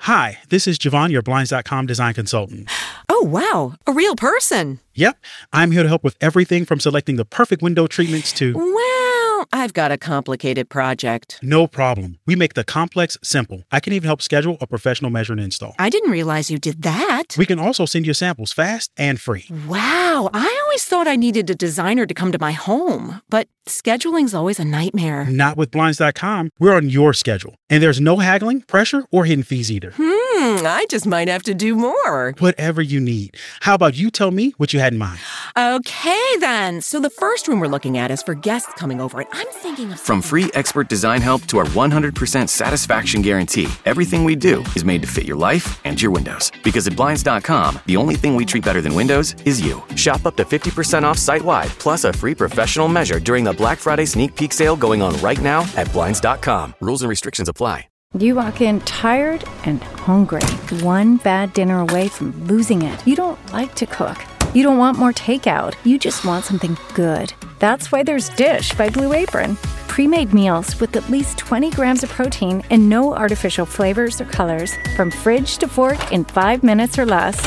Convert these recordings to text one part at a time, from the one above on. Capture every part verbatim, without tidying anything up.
Hi, this is Javon, your Blinds dot com design consultant. Oh, wow. A real person. Yep. I'm here to help with everything from selecting the perfect window treatments to... Well, I've got a complicated project. No problem. We make the complex simple. I can even help schedule a professional measure and install. I didn't realize you did that. We can also send you samples fast and free. Wow. I always thought I needed a designer to come to my home, but scheduling's always a nightmare. Not with Blinds dot com. We're on your schedule. And there's no haggling, pressure, or hidden fees either. Hmm, I just might have to do more. Whatever you need. How about you tell me what you had in mind? Okay, then. So the first room we're looking at is for guests coming over, and I'm thinking of... From free expert design help to our one hundred percent satisfaction guarantee, everything we do is made to fit your life and your windows. Because at Blinds dot com, the only thing we treat better than windows is you. Shop up to fifty percent off site-wide, plus a free professional measure during the Black Friday sneak peek sale going on right now at Blinds dot com. Rules and restrictions apply. You walk in tired and hungry, one bad dinner away from losing it. You don't like to cook. You don't want more takeout. You just want something good. That's why there's Dish by Blue Apron. Pre-made meals with at least twenty grams of protein and no artificial flavors or colors. From fridge to fork in five minutes or less.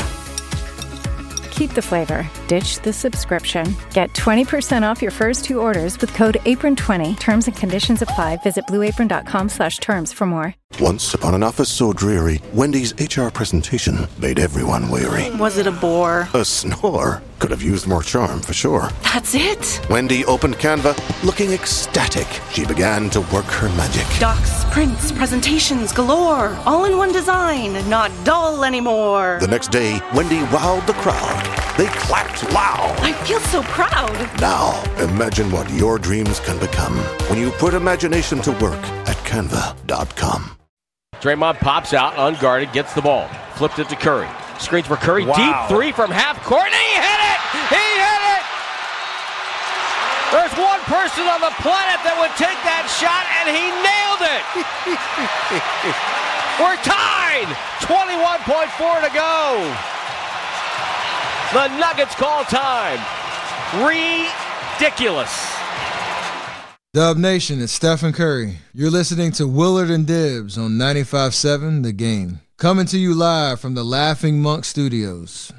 Keep the flavor. Ditch the subscription. Get twenty percent off your first two orders with code apron twenty. Terms and conditions apply. Visit blue apron dot com slash terms for more. Once upon an office so dreary, Wendy's H R presentation made everyone weary. Was it a bore? A snore. Could have used more charm, for sure. That's it? Wendy opened Canva, looking ecstatic. She began to work her magic. Docs, prints, presentations galore. All in one design. Not dull anymore. The next day, Wendy wowed the crowd. They clapped loud. I feel so proud. Now, imagine what your dreams can become when you put imagination to work at canva dot com. Draymond pops out, unguarded, gets the ball. Flipped it to Curry. Screens for Curry. Wow. Deep three from half court. And he hit it! He hit it! There's one person on the planet that would take that shot, and he nailed it! We're tied! twenty-one point four to go. The Nuggets call time. Ridiculous. Dub Nation, it's Stephen Curry. You're listening to Willard and Dibs on ninety-five point seven The Game. Coming to you live from the Laughing Monk Studios.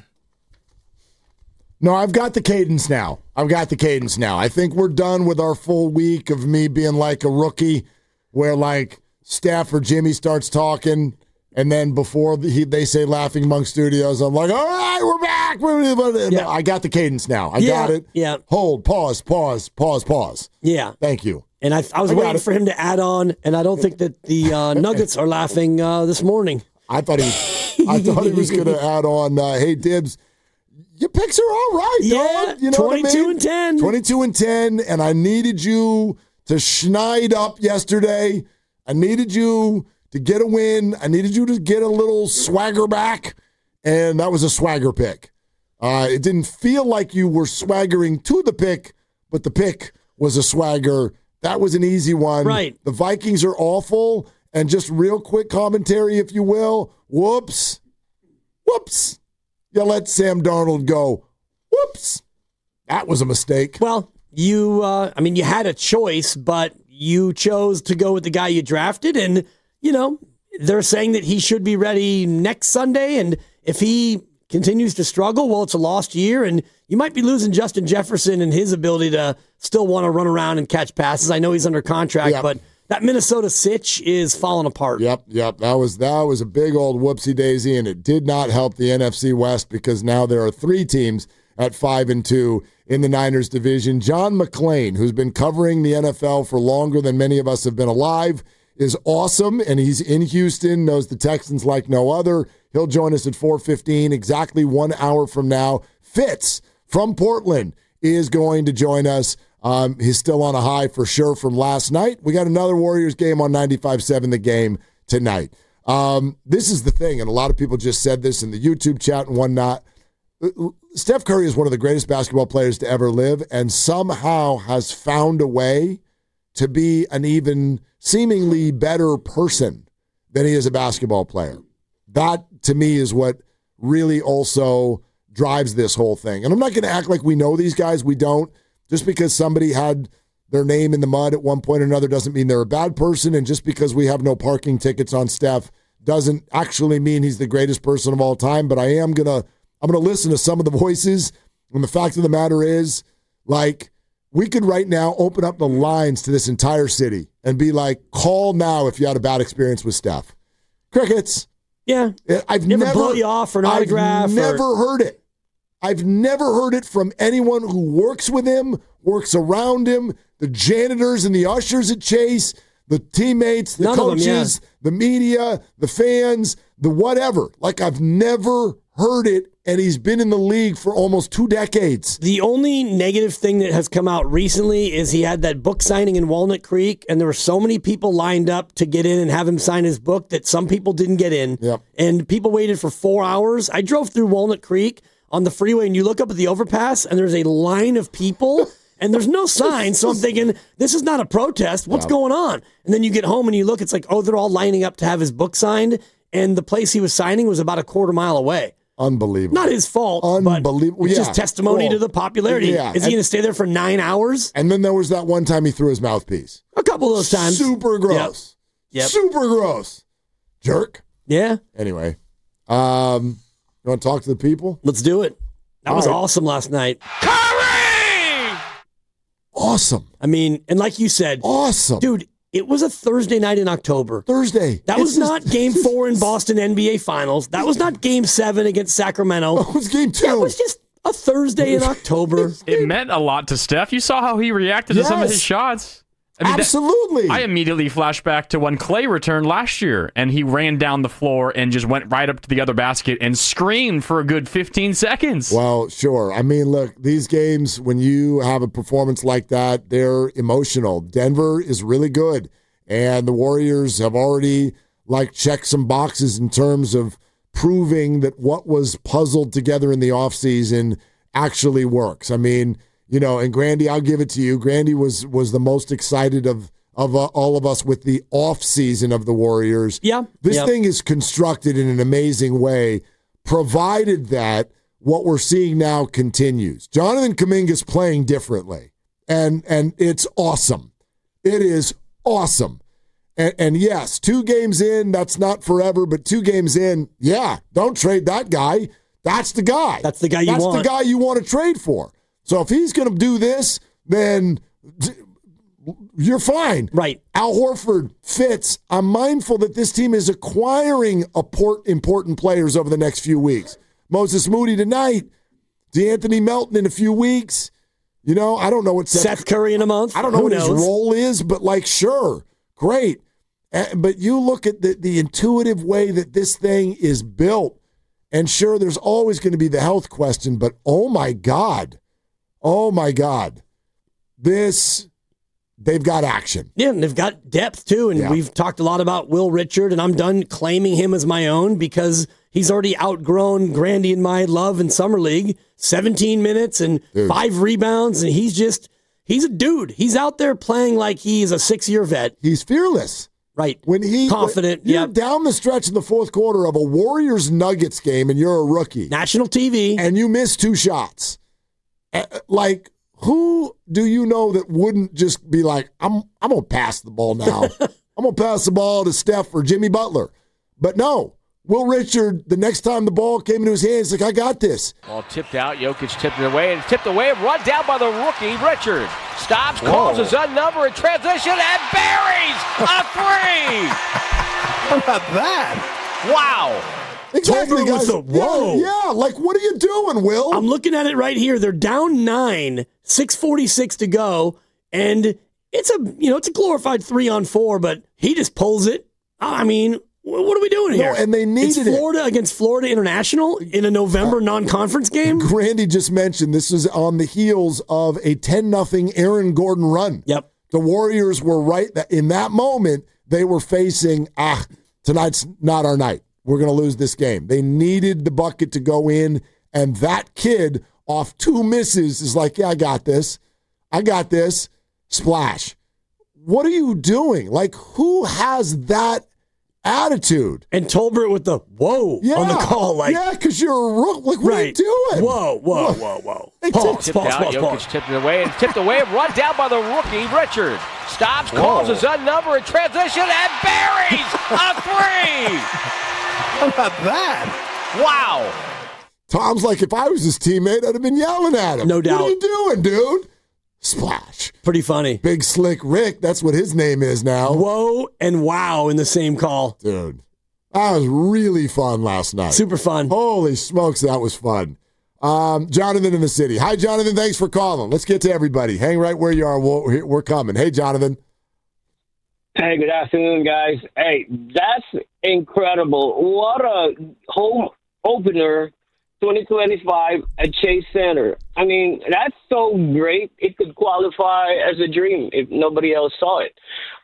No, I've got the cadence now. I've got the cadence now. I think we're done with our full week of me being like a rookie where, like, Steph or Jimmy starts talking, and then before the, they say Laughing Monk Studios, I'm like, all right, we're back. We're, yeah. I got the cadence now. I yeah, got it. Yeah. Hold, pause, pause, pause, pause. Yeah. Thank you. And I, I was I waiting for him to add on, and I don't think that the uh, Nuggets are laughing uh, this morning. I thought he was, I thought he was going to add on, uh, hey, Dibs, your picks are all right, yeah, dog. You know twenty-two what I mean? and ten. twenty-two and ten, and I needed you to schneid up yesterday. I needed you to get a win. I needed you to get a little swagger back, and that was a swagger pick. Uh, it didn't feel like you were swaggering to the pick, but the pick was a swagger. That was an easy one. Right. The Vikings are awful, and just real quick commentary, if you will. Whoops. Whoops. You let Sam Darnold go. Whoops. That was a mistake. Well, you, uh, I mean, you had a choice, but you chose to go with the guy you drafted, and, you know, they're saying that he should be ready next Sunday, and if he continues to struggle, well, it's a lost year, and you might be losing Justin Jefferson and his ability to still want to run around and catch passes. I know he's under contract, yep. but that Minnesota sitch is falling apart. Yep, yep. That was that was a big old whoopsie daisy, and it did not help the N F C West because now there are three teams at five and two in the Niners division. John McClain, who's been covering the N F L for longer than many of us have been alive, is awesome, and he's in Houston, knows the Texans like no other. He'll join us at four fifteen, exactly one hour from now. Fitz from Portland is going to join us. Um, he's still on a high for sure from last night. We got another Warriors game on ninety-five point seven The Game tonight. Um, this is the thing, and a lot of people just said this in the YouTube chat and whatnot. Steph Curry is one of the greatest basketball players to ever live and somehow has found a way to be an even seemingly better person than he is a basketball player. That, to me, is what really also drives this whole thing. And I'm not going to act like we know these guys. We don't. Just because somebody had their name in the mud at one point or another doesn't mean they're a bad person. And just because we have no parking tickets on Steph doesn't actually mean he's the greatest person of all time, but I am gonna I'm gonna listen to some of the voices. And the fact of the matter is, like, we could right now open up the lines to this entire city and be like, call now if you had a bad experience with Steph. Crickets. Yeah. I've never, never blow you off for an autograph. I've never or... heard it. I've never heard it from anyone who works with him, works around him, the janitors and the ushers at Chase, the teammates, the None coaches, of them, yeah. the media, the fans, the whatever. Like, I've never heard it, and he's been in the league for almost two decades. The only negative thing that has come out recently is he had that book signing in Walnut Creek, and there were so many people lined up to get in and have him sign his book that some people didn't get in. Yep. And people waited for four hours. I drove through Walnut Creek on the freeway, and you look up at the overpass, and there's a line of people, and there's no sign. So I'm thinking, this is not a protest. What's Yep. going on? And then you get home, and you look, it's like, oh, they're all lining up to have his book signed, and the place he was signing was about a quarter mile away. Unbelievable. Not his fault, Unbelievable. but it's Yeah. just testimony Well, to the popularity. yeah. Is he And- going to stay there for nine hours? And then there was that one time he threw his mouthpiece. A couple of those times. Super gross. Yep. Yep. Super gross. Jerk. Yeah. Anyway, um, you want to talk to the people? Let's do it. That All was right. awesome last night. Awesome. I mean, and like you said, Awesome. dude, it was a Thursday night in October. Thursday. That It's was just- not game four in Boston N B A Finals. That was not game seven against Sacramento. It was game two. That was just a Thursday in October. It meant a lot to Steph. You saw how he reacted to some of Yes. his shots. I mean, that- Absolutely. I immediately flashed back to when Clay returned last year, and he ran down the floor and just went right up to the other basket and screamed for a good fifteen seconds. Well, sure. I mean, look, these games, when you have a performance like that, they're emotional. Denver is really good, and the Warriors have already, like, checked some boxes in terms of proving that what was puzzled together in the offseason actually works. I mean, you know, and Grandy, I'll give it to you. Grandy was was the most excited of of uh, all of us with the off season of the Warriors. Yeah, this yeah. thing is constructed in an amazing way, provided that what we're seeing now continues. Jonathan Kuminga's playing differently, and and it's awesome. It is awesome. And, and yes, two games in, that's not forever, but two games in, yeah, don't trade that guy. That's the guy. That's the guy you That's want. the guy you want to trade for. So if he's going to do this, then you're fine. Right. Al Horford fits. I'm mindful that this team is acquiring important players over the next few weeks. Moses Moody tonight, DeAnthony Melton in a few weeks. You know, I don't know what Seth, Seth Curry in a month. I don't know Who what knows? his role is, but like, sure, great. Uh, but you look at the, the intuitive way that this thing is built, and sure, there's always going to be the health question, but oh my God. Oh, my God. This, they've got action. Yeah, and they've got depth, too. And Yeah. we've talked a lot about Will Richard, and I'm done claiming him as my own because he's already outgrown Grandy and my love in Summer League. seventeen minutes and Dude. five rebounds, and he's just, he's a dude. He's out there playing like he's a six-year vet. He's fearless. Right. When he Confident, when you're yep. down the stretch in the fourth quarter of a Warriors Nuggets game and you're a rookie. National T V. And you miss two shots. Uh, Like, who do you know that wouldn't just be like, I'm I'm gonna pass the ball now. I'm gonna pass the ball to Steph or Jimmy Butler. But no, Will Richard, the next time the ball came into his hands, like, I got this. Ball tipped out. Jokic tipped it away, and tipped away, run down by the rookie, Richard. Stops, calls his own number in transition, and buries a three! How about that? Wow. Exactly, Tolbert guys. with the whoa. Yeah, yeah, like, what are you doing, Will? I'm looking at it right here. They're down nine, six forty-six to go, and it's a you know it's a glorified three on four, but he just pulls it. I mean, wh- what are we doing No, here? and they needed it's it. Florida against Florida International in a November non-conference game. Grandy just mentioned this is on the heels of a ten nothing Aaron Gordon run. Yep. The Warriors were right in that moment. They were facing, ah, tonight's not our night. We're going to lose this game. They needed the bucket to go in, and that kid off two misses is like, yeah, I got this. I got this. Splash. What are you doing? Like, who has that attitude? And Tolbert with the whoa Yeah, on the call. Like, yeah, because you're a rook. Like, what right. are you doing? Whoa, whoa, whoa, whoa. They Pause, Tipped pause, out. pause, Jokic pause. tipped it away, and tipped away, run down by the rookie, Richard. Stops, calls his own number in transition, and buries a three. How about that? Wow. Tom's like, if I was his teammate, I'd have been yelling at him. No doubt. What are you doing, dude? Splash. Pretty funny. Big Slick Rick, that's what his name is now. Whoa and wow in the same call. Dude, that was really fun last night. Super fun. Holy smokes, that was fun. Um, Jonathan in the city. Hi, Jonathan. Thanks for calling. Let's get to everybody. Hang right where you are. We're, we're coming. Hey, Jonathan. Hey, good afternoon, guys. Hey, that's incredible. What a home opener, twenty twenty-five at Chase Center. I mean, that's so great. It could qualify as a dream if nobody else saw it.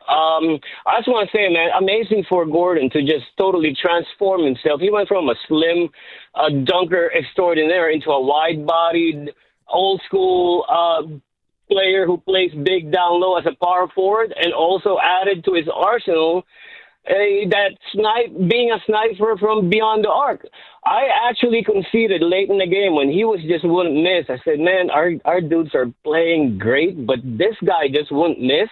Um, I just want to say, man, amazing for Gordon to just totally transform himself. He went from a slim uh, dunker extraordinaire into a wide-bodied, old-school uh, player who plays big down low as a power forward, and also added to his arsenal uh, that snipe, being a sniper from beyond the arc. I actually conceded late in the game when he was just wouldn't miss. I said, man, our our dudes are playing great, but this guy just wouldn't miss.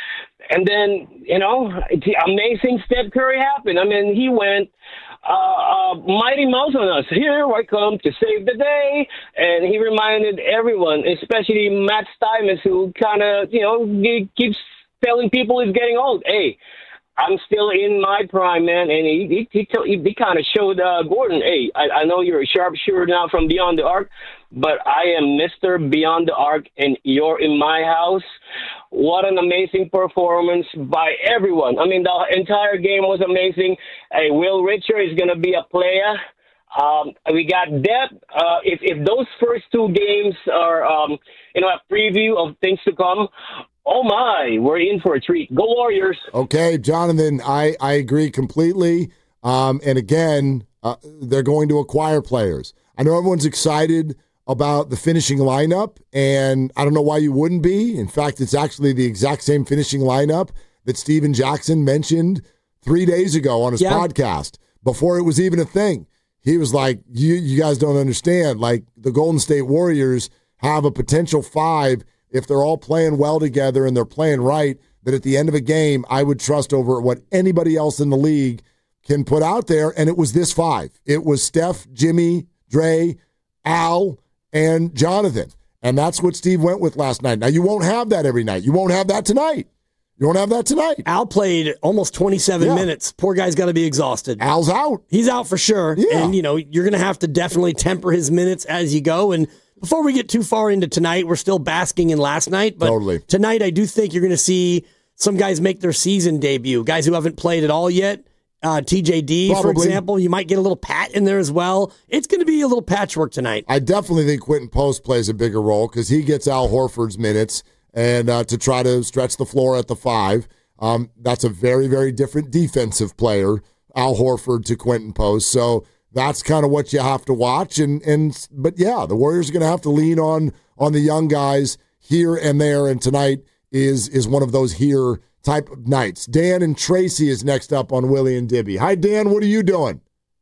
And then, you know, the amazing Steph Curry happened. I mean, he went uh, uh, Mighty Mouse on us. Here I come to save the day. And he reminded everyone, especially Matt Stuyvesant, who kind of, you know, keeps telling people he's getting old. Hey, I'm still in my prime, man. And he he, he, he kind of showed uh, Gordon, hey, I, I know you're a sharpshooter now from beyond the arc, but I am Mister Beyond the Arc, and you're in my house. What an amazing performance by everyone. I mean, the entire game was amazing. Hey, Will Richard is going to be a player. Um, we got depth. Uh, if, if those first two games are, um, you know, a preview of things to come, oh, my, we're in for a treat. Go Warriors. Okay, Jonathan, I, I agree completely. Um, and, again, uh, they're going to acquire players. I know everyone's excited about the finishing lineup, and I don't know why you wouldn't be. In fact, it's actually the exact same finishing lineup that Steven Jackson mentioned three days ago on his yeah. podcast before it was even a thing. He was like, you, you guys don't understand. Like, the Golden State Warriors have a potential five if they're all playing well together and they're playing right, that at the end of a game, I would trust over what anybody else in the league can put out there. And it was this five. It was Steph, Jimmy, Dre, Al, and Jonathan. And that's what Steve went with last night. Now, you won't have that every night. You won't have that tonight. You won't have that tonight. Al played almost twenty-seven yeah. minutes. Poor guy's got to be exhausted. Al's out. He's out for sure. Yeah. And, you know, you're going to have to definitely temper his minutes as you go. And before we get too far into tonight, we're still basking in last night. But totally. Tonight, I do think you're going to see some guys make their season debut. Guys who haven't played at all yet. Uh, T J D, Probably. for example. You might get a little Pat in there as well. It's going to be a little patchwork tonight. I definitely think Quentin Post plays a bigger role because he gets Al Horford's minutes and uh, to try to stretch the floor at the five. Um, that's a very, very different defensive player, Al Horford to Quentin Post. So that's kind of what you have to watch. And and But, yeah, the Warriors are going to have to lean on on the young guys here and there, and tonight is is one of those here type of nights. Dan and Tracy is next up on Willie and Dibby. Hi, Dan. What are you doing?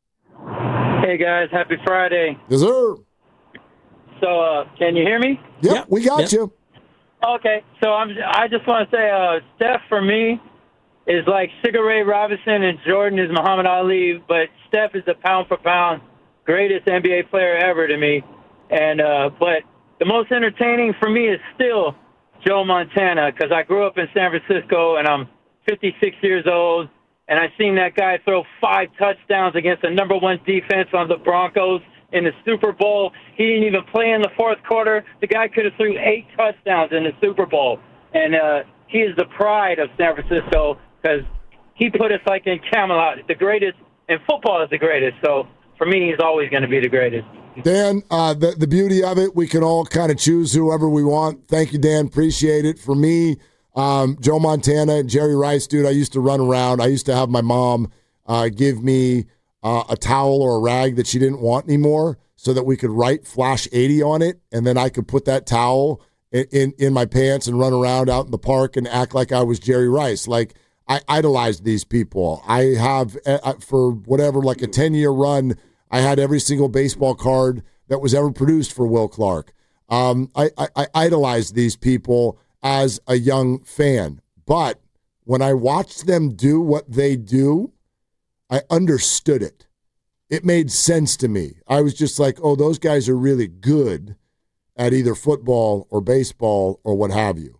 Hey, guys. Happy Friday. Yes, sir. So, uh, can you hear me? Yep, yep. we got yep. you. Okay. So I'm. I just want to say, uh, Steph for me is like Sugar Ray Robinson and Jordan is Muhammad Ali, but Steph is the pound for pound greatest N B A player ever to me. And uh, but the most entertaining for me is still Joe Montana, because I grew up in San Francisco and I'm fifty-six years old, and I seen that guy throw five touchdowns against the number one defense on the Broncos in the Super Bowl. He didn't even play in the fourth quarter. The guy could have threw eight touchdowns in the Super Bowl. And uh, he is the pride of San Francisco because he put us like in Camelot. The greatest, and football is the greatest. So for me, he's always going to be the greatest. Dan, uh, the, the beauty of it, we can all kind of choose whoever we want. Thank you, Dan. Appreciate it. For me, um, Joe Montana and Jerry Rice, dude, I used to run around. I used to have my mom uh, give me uh, a towel or a rag that she didn't want anymore so that we could write Flash eighty on it, and then I could put that towel in, in, in my pants and run around out in the park and act like I was Jerry Rice. Like, I idolized these people. I have, uh, for whatever, like a ten-year run, I had every single baseball card that was ever produced for Will Clark. Um, I, I, I idolized these people as a young fan. But when I watched them do what they do, I understood it. It made sense to me. I was just like, oh, those guys are really good at either football or baseball or what have you.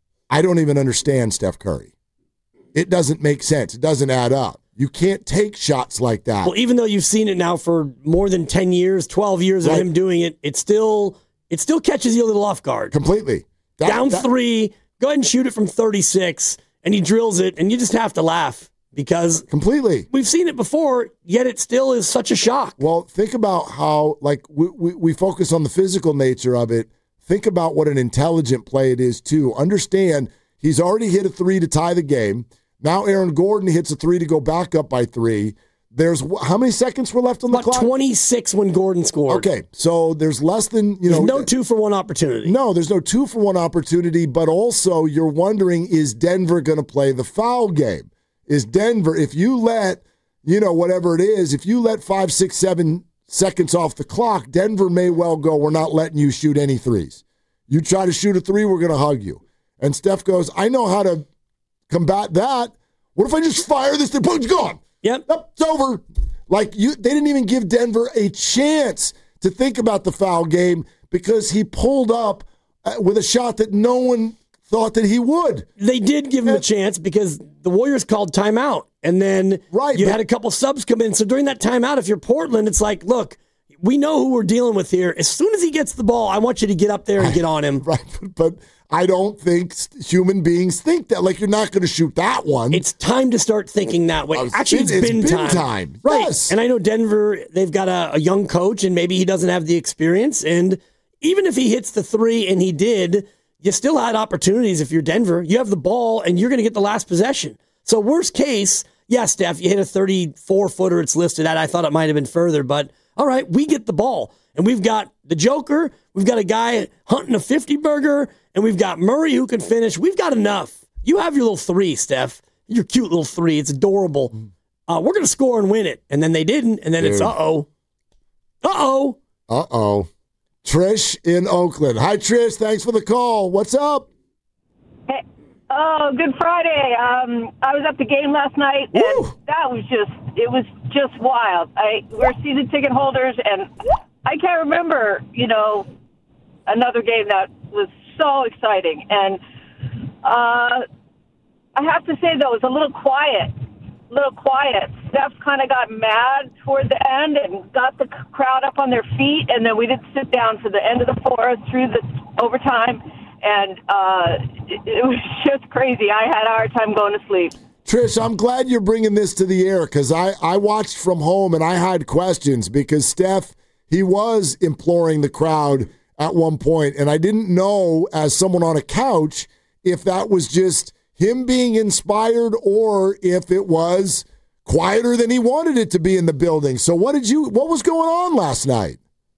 I don't even understand Steph Curry. It doesn't make sense. It doesn't add up. You can't take shots like that. Well, even though you've seen it now for more than ten years, twelve years right. of him doing it, it still it still catches you a little off guard. Completely. That, Down that, three, go ahead and shoot it from thirty-six, and he drills it, and you just have to laugh. Because completely, we've seen it before, yet it still is such a shock. Well, think about how, like, we, we, we focus on the physical nature of it. Think about what an intelligent play it is, too. Understand, he's already hit a three to tie the game. Now Aaron Gordon hits a three to go back up by three. There's how many seconds were left on the About clock? twenty-six when Gordon scored. Okay, so there's less than, you know. There's no two for one opportunity. No, there's no two for one opportunity, but also you're wondering, is Denver going to play the foul game? Is Denver, if you let, you know, whatever it is, if you let five, six, seven seconds off the clock, Denver may well go, we're not letting you shoot any threes. You try to shoot a three, we're going to hug you. And Steph goes, I know how to combat that. What if I just fire this thing? Boom, it's gone. Yep. Yep, it's over. Like, you, they didn't even give Denver a chance to think about the foul game because he pulled up with a shot that no one thought that he would. They did give him a chance because the Warriors called timeout, and then right, you but, had a couple subs come in. So during that timeout, if you're Portland, it's like, look, we know who we're dealing with here. As soon as he gets the ball, I want you to get up there and get on him. Right, but I don't think human beings think that. Like, you're not going to shoot that one. It's time to start thinking that way. It's Actually, been, it's been, it's been time. time. Right. Yes. And I know Denver, they've got a, a young coach, and maybe he doesn't have the experience. And even if he hits the three, and he did, you still had opportunities if you're Denver. You have the ball, and you're going to get the last possession. So worst case, yeah, Steph, you hit a thirty-four footer it's listed at. I thought it might have been further, but all right, we get the ball. And we've got the Joker, we've got a guy hunting a fifty-burger, and we've got Murray who can finish. We've got enough. You have your little three, Steph. Your cute little three. It's adorable. Uh, we're going to score and win it. And then they didn't, and then Dude. it's uh-oh. Uh-oh. Uh-oh. Trish in Oakland. Hi, Trish. Thanks for the call. What's up? Hey, oh, Good Friday. Um, I was at the game last night, and Woo! that was just, it was just wild. I We're season ticket holders, and I can't remember, you know, another game that was so exciting. And uh, I have to say, though, it was a little quiet. A little quiet. Steph kind of got mad toward the end and got the crowd up on their feet, and then we didn't sit down for the end of the fourth through the overtime, and uh, it, it was just crazy. I had a hard time going to sleep. Trish, I'm glad you're bringing this to the air because I, I watched from home and I had questions because Steph, he was imploring the crowd at one point, and I didn't know as someone on a couch if that was just him being inspired or if it was quieter than he wanted it to be in the building. So what did you what was going on last night?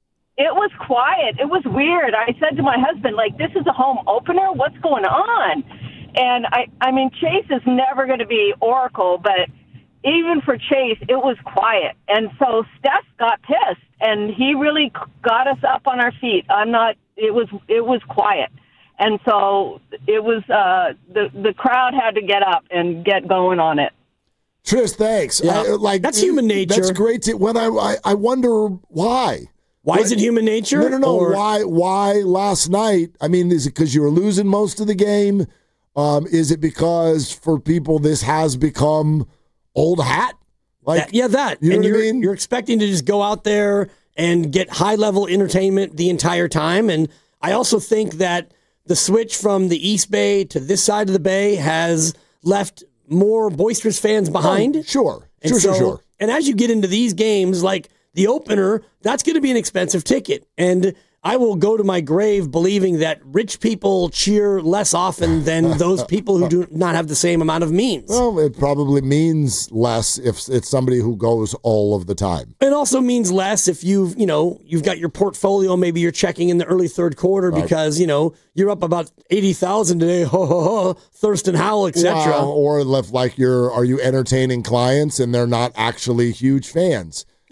It was quiet. It was weird. I said to my husband, like, this is a home opener? What's going on? And I I mean, Chase is never going to be Oracle, but even for Chase, it was quiet. And so Steph got pissed, and he really got us up on our feet. I'm not it was it was quiet. And so it was uh, the the crowd had to get up and get going on it. Trish, thanks. Yeah. I, like that's human nature. That's great. To, when I, I I wonder why. Why what, is it human nature? No, no, no. Or? Why? Why last night? I mean, is it because you were losing most of the game? Um, is it because for people this has become old hat? Like, that, yeah, that. You know and what you're, I mean? You're expecting to just go out there and get high level entertainment the entire time, and I also think that the switch from the East Bay to this side of the Bay has left more boisterous fans behind. Oh, sure. And sure, so, sure, sure. And as you get into these games, like the opener, that's going to be an expensive ticket. And I will go to my grave believing that rich people cheer less often than those people who do not have the same amount of means. Well, it probably means less if it's somebody who goes all of the time. It also means less if you've, you know, you've got your portfolio, maybe you're checking in the early third quarter right. because, you know, you're up about eighty thousand today, ho, ho, ho, Thurston Howell, et cetera. Wow. Or like you're, are you entertaining clients and they're not actually huge fans?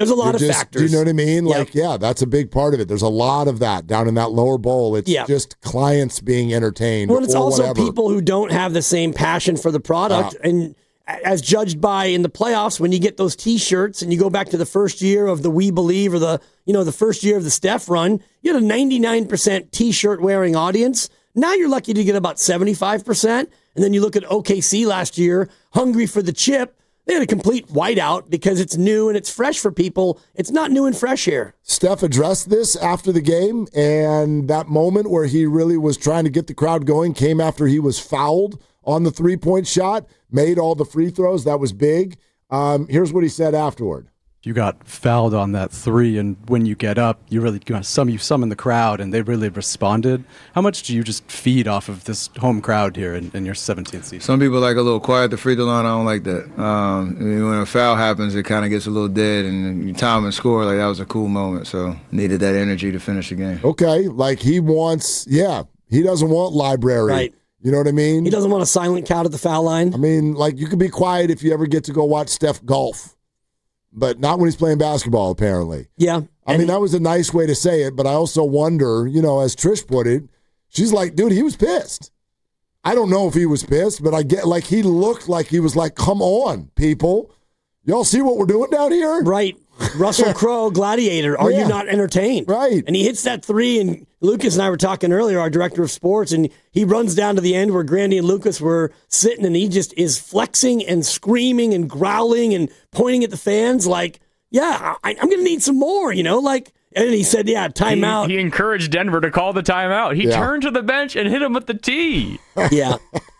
There's a lot You're of just, factors. Do you know what I mean? Yep. Like, yeah, that's a big part of it. There's a lot of that down in that lower bowl. It's Yeah. just clients being entertained. Well, it's or also whatever. people who don't have the same passion for the product. Uh, and as judged by in the playoffs, when you get those T-shirts and you go back to the first year of the We Believe or the, you know, the first year of the Steph run, you had a ninety-nine percent T-shirt wearing audience. Now you're lucky to get about seventy-five percent. And then you look at O K C last year, hungry for the chip. They had a complete whiteout because it's new and it's fresh for people. It's not new and fresh here. Steph addressed this after the game, and that moment where he really was trying to get the crowd going came after he was fouled on the three-point shot, made all the free throws. That was big. Um, here's what he said afterward. You got fouled on that three, and when you get up, you really you know, some you summon the crowd, and they really responded. How much do you just feed off of this home crowd here in, in your seventeenth season? Some people like a little quiet at the free throw line. I don't like that. Um, I mean, when a foul happens, it kind of gets a little dead, and you time and score. Like that was a cool moment, so needed that energy to finish the game. Okay, like he wants, yeah, he doesn't want library. Right. You know what I mean? He doesn't want a silent count at the foul line. I mean, like you can be quiet if you ever get to go watch Steph golf. But not when he's playing basketball, apparently. Yeah. I mean, that was a nice way to say it, but I also wonder, you know, as Trish put it, she's like, dude, he was pissed. I don't know if he was pissed, but I get like he looked like he was like, come on, people. Y'all see what we're doing down here? Right. Russell Crowe, Gladiator. Are Yeah. you not entertained? Right. And he hits that three, and Lucas and I were talking earlier, our director of sports, and he runs down to the end where Grandy and Lucas were sitting, and he just is flexing and screaming and growling and pointing at the fans like, yeah, I, I'm going to need some more, you know, like, and he said, yeah, timeout. He, he encouraged Denver to call the timeout. He Yeah. turned to the bench and hit him with the tee. Yeah.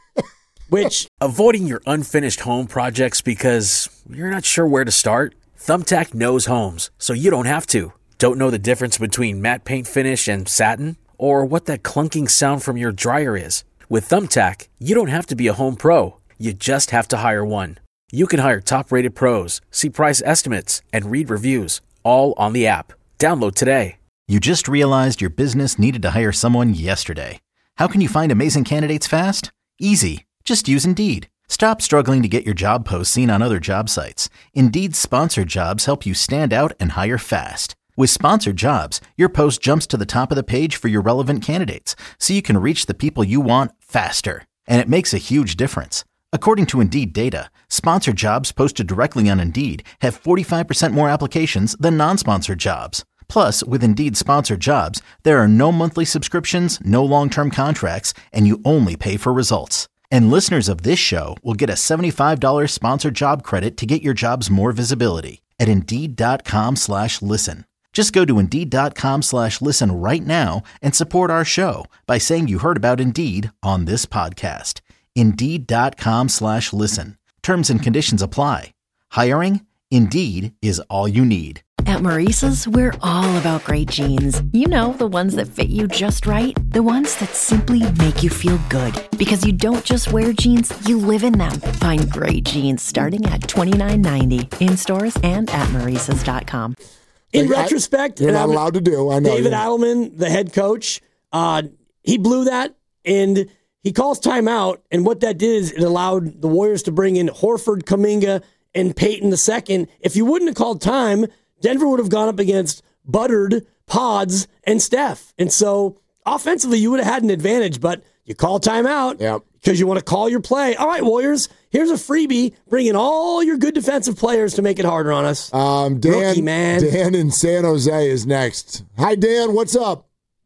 Which avoiding your unfinished home projects because you're not sure where to start? Thumbtack knows homes, so you don't have to. Don't know the difference between matte paint finish and satin? Or what that clunking sound from your dryer is? With Thumbtack, you don't have to be a home pro. You just have to hire one. You can hire top-rated pros, see price estimates, and read reviews, all on the app. Download today. You just realized your business needed to hire someone yesterday. How can you find amazing candidates fast? Easy. Just use Indeed. Stop struggling to get your job posts seen on other job sites. Indeed's sponsored jobs help you stand out and hire fast. With sponsored jobs, your post jumps to the top of the page for your relevant candidates, so you can reach the people you want faster. And it makes a huge difference. According to Indeed data, sponsored jobs posted directly on Indeed have forty-five percent more applications than non-sponsored jobs. Plus, with Indeed sponsored jobs, there are no monthly subscriptions, no long-term contracts, and you only pay for results. And listeners of this show will get a seventy-five dollars sponsored job credit to get your jobs more visibility at Indeed.com slash listen. Just go to Indeed.com slash listen right now and support our show by saying you heard about Indeed on this podcast. Indeed.com slash listen. Terms and conditions apply. Hiring? Indeed is all you need. At Maurice's, we're all about great jeans. You know, the ones that fit you just right. The ones that simply make you feel good. Because you don't just wear jeans, you live in them. Find great jeans starting at twenty-nine ninety in stores and at Maurices dot com. In Like, I- retrospect, you're and not I'm- allowed to do. I know. David you- Adelman, the head coach, uh, he blew that, and he calls timeout. And what that did is it allowed the Warriors to bring in Horford, Kuminga, and Peyton the second. If you wouldn't have called time, Denver would have gone up against Buttered, Pods, and Steph. And so offensively, you would have had an advantage, but you call timeout because you want to call your play. All right, Warriors, here's a freebie. Bring in all your good defensive players to make it harder on us. Um, Dan, Rookie, man. Dan in San Jose is next. Hi, Dan. What's up?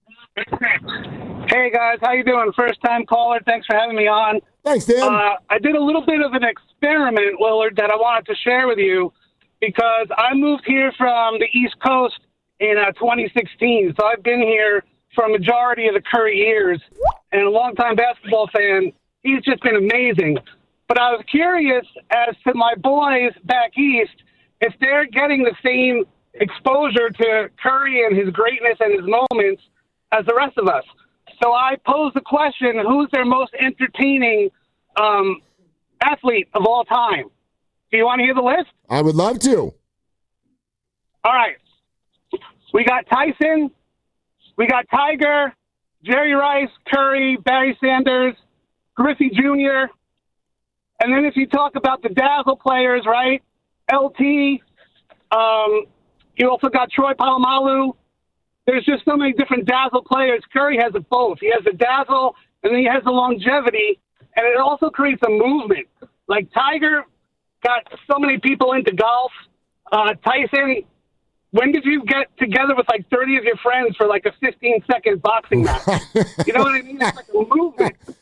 Hey guys, how you doing? First time caller. Thanks for having me on. Thanks, Dan. Uh, I did a little bit of an experiment, Willard, that I wanted to share with you because I moved here from the East Coast in uh, twenty sixteen. So I've been here for a majority of the Curry years, and a longtime basketball fan. He's just been amazing. But I was curious as to my boys back east if they're getting the same exposure to Curry and his greatness and his moments as the rest of us. So I posed the question, who's their most entertaining um, athlete of all time? Do you want to hear the list? I would love to. All right. We got Tyson. We got Tiger, Jerry Rice, Curry, Barry Sanders, Griffey Junior And then if you talk about the Dazzle players, right? L T, um, You also got Troy Polamalu. There's just so many different dazzle players. Curry has it both. He has the dazzle, and then he has the longevity, and it also creates a movement. Like Tiger got so many people into golf. Uh, Tyson, when did you get together with like thirty of your friends for like a fifteen-second boxing match? You know what I mean? It's like a movement. So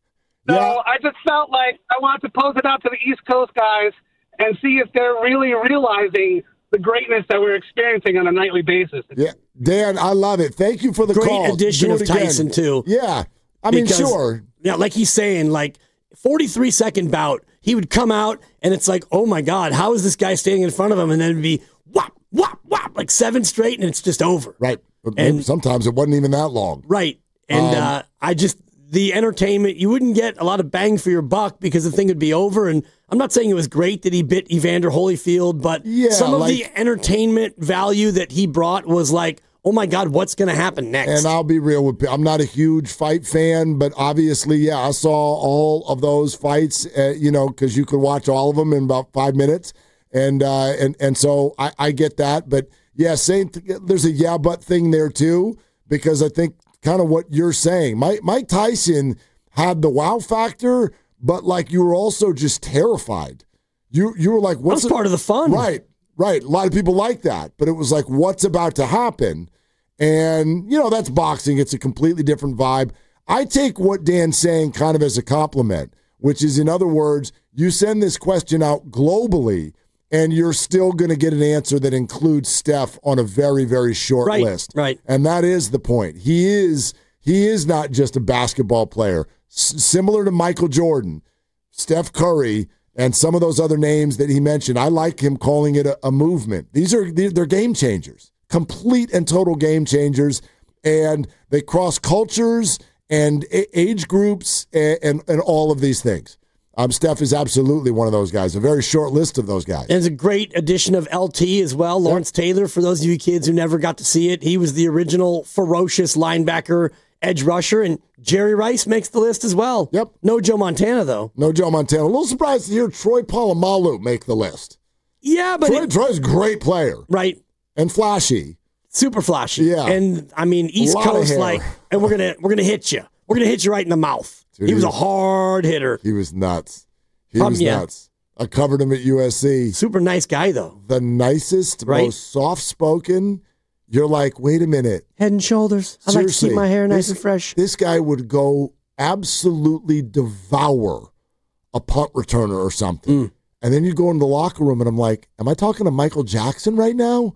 yeah. I just felt like I wanted to pose it out to the East Coast guys and see if they're really realizing the greatness that we're experiencing on a nightly basis. Yeah, Dan, I love it. Thank you for the Great call. Great addition Do of it again. Tyson, too. Yeah, I mean, Because, sure. Yeah, like he's saying, like, forty-three second bout, he would come out, and it's like, oh, my God, how is this guy standing in front of him? And then it'd be whop, whop, whop, like seven straight, and it's just over. Right. But And- sometimes it wasn't even that long. Right. And Um, uh, I just, the entertainment, you wouldn't get a lot of bang for your buck because the thing would be over. And I'm not saying it was great that he bit Evander Holyfield, but Yeah, some of like- the entertainment value that he brought was like, oh my God, what's going to happen next? And I'll be real with I'm not a huge fight fan, but obviously, yeah, I saw all of those fights, uh, you know, because you could watch all of them in about five minutes. And uh, and and so I, I get that. But, yeah, same th- there's a yeah, but thing there, too, because I think kind of what you're saying. Mike, Mike Tyson had the wow factor, but, like, you were also just terrified. You you were like, what's That's part of the fun. Right, right. A lot of people like that. But it was like, what's about to happen? And, you know, that's boxing. It's a completely different vibe. I take what Dan's saying kind of as a compliment, which is, in other words, you send this question out globally, and you're still going to get an answer that includes Steph on a very, very short Right, list. right. And that is the point. He is he is not just a basketball player. S- similar to Michael Jordan, Steph Curry, and some of those other names that he mentioned, I like him calling it a, a movement. These are they're they're game changers, complete and total game changers, and they cross cultures and a- age groups and, and, and all of these things. Um, Steph is absolutely one of those guys, a very short list of those guys. And it's a great addition of L T as well. Lawrence Taylor, for those of you kids who never got to see it, he was the original ferocious linebacker, edge rusher, and Jerry Rice makes the list as well. Yep. No Joe Montana, though. No Joe Montana. A little surprised to hear Troy Polamalu make the list. Yeah, but... Troy, it- Troy's a great player. Right. And flashy. Super flashy. Yeah. And, I mean, East lot of Coast, hair. like, and we're going to we're gonna hit you. We're going to hit you right in the mouth. Dude, he was he a was- hard hitter. He was nuts. He Um, was yeah. nuts. I covered him at U S C. Super nice guy, though. The nicest, Right. most soft-spoken. You're like, wait a minute. Head and shoulders. I like to Seriously, keep my hair nice this- and fresh. This guy would go absolutely devour a punt returner or something. Mm. And then you go in the locker room, and I'm like, am I talking to Michael Jackson right now?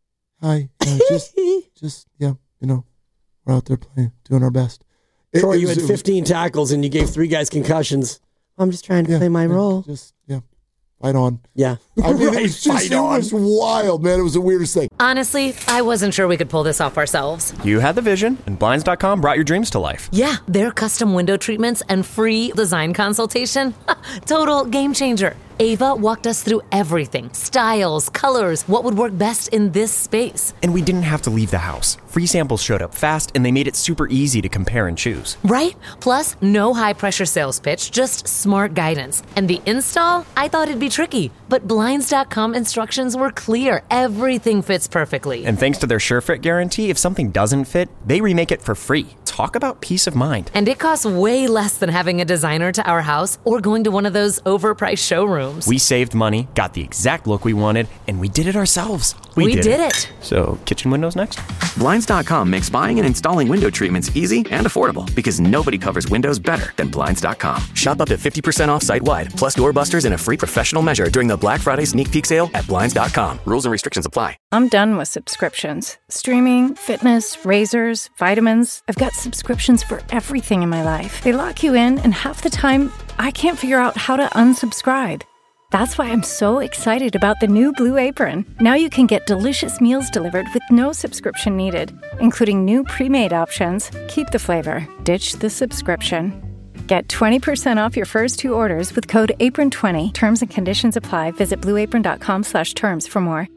Hi. Uh, just, just, yeah, you know, we're out there playing, doing our best. It- Troy, it you was- had it was- fifteen tackles and you gave three guys concussions. I'm just trying to Yeah, play my yeah, role. Just, yeah, fight on. Yeah. I mean, Right, it was just, fight it on. was wild, man. It was the weirdest thing. Honestly, I wasn't sure we could pull this off ourselves. You had the vision, and Blinds dot com brought your dreams to life. Yeah, their custom window treatments and free design consultation. Total game changer. Ava walked us through everything. Styles, colors, what would work best in this space. And we didn't have to leave the house. Free samples showed up fast, and they made it super easy to compare and choose. Right? Plus, no high-pressure sales pitch, just smart guidance. And the install? I thought it'd be tricky. But Blinds dot com instructions were clear. Everything fits perfectly. And thanks to their SureFit guarantee, if something doesn't fit, they remake it for free. Talk about peace of mind. And it costs way less than having a designer to our house or going to one of those overpriced showrooms. We saved money, got the exact look we wanted, and we did it ourselves. We did it. So, kitchen windows next? Blinds dot com makes buying and installing window treatments easy and affordable because nobody covers windows better than Blinds dot com. Shop up to fifty percent off site-wide, plus doorbusters and a free professional measure during the Black Friday sneak peek sale at Blinds dot com. Rules and restrictions apply. I'm done with subscriptions. Streaming, fitness, razors, vitamins. I've got subscriptions for everything in my life. They lock you in, and half the time, I can't figure out how to unsubscribe. That's why I'm so excited about the new Blue Apron. Now you can get delicious meals delivered with no subscription needed, including new pre-made options. Keep the flavor, ditch the subscription. Get twenty percent off your first two orders with code apron twenty. Terms and conditions apply. Visit blue apron dot com slash terms for more.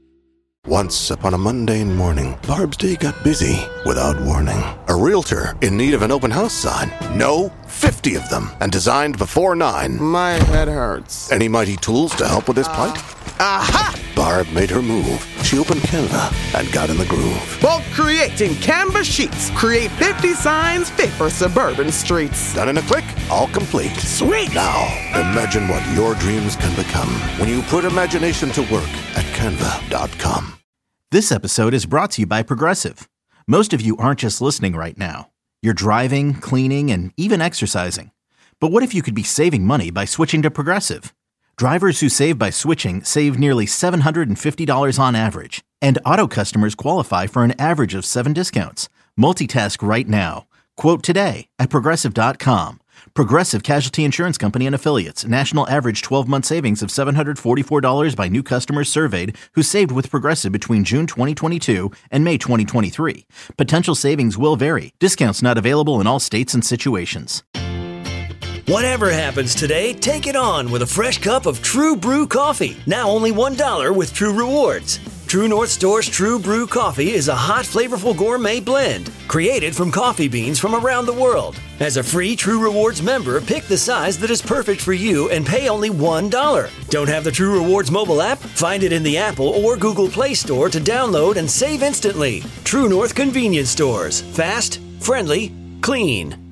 Once upon a mundane morning, Barb's day got busy without warning. A realtor in need of an open house sign. No, fifty of them, and designed before nine. My head hurts. Any mighty tools to help with this plight? Aha! Barb made her move, she opened Canva and got in the groove. Bulk creating Canva sheets. Create fifty signs fit for suburban streets. Done in a click, all complete. Sweet! Now, imagine what your dreams can become when you put imagination to work at canva dot com. This episode is brought to you by Progressive. Most of you aren't just listening right now. You're driving, cleaning, and even exercising. But what if you could be saving money by switching to Progressive? Drivers who save by switching save nearly seven hundred fifty dollars on average. And auto customers qualify for an average of seven discounts. Multitask right now. Quote today at Progressive dot com. Progressive Casualty Insurance Company and Affiliates. National average twelve-month savings of seven hundred forty-four dollars by new customers surveyed who saved with Progressive between June twenty twenty-two and May twenty twenty-three. Potential savings will vary. Discounts not available in all states and situations. Whatever happens today, take it on with a fresh cup of True Brew coffee. Now only one dollar with True Rewards. True North Store's True Brew coffee is a hot, flavorful gourmet blend created from coffee beans from around the world. As a free True Rewards member, pick the size that is perfect for you and pay only one dollar. Don't have the True Rewards mobile app? Find it in the Apple or Google Play Store to download and save instantly. True North Convenience Stores. Fast, friendly, clean.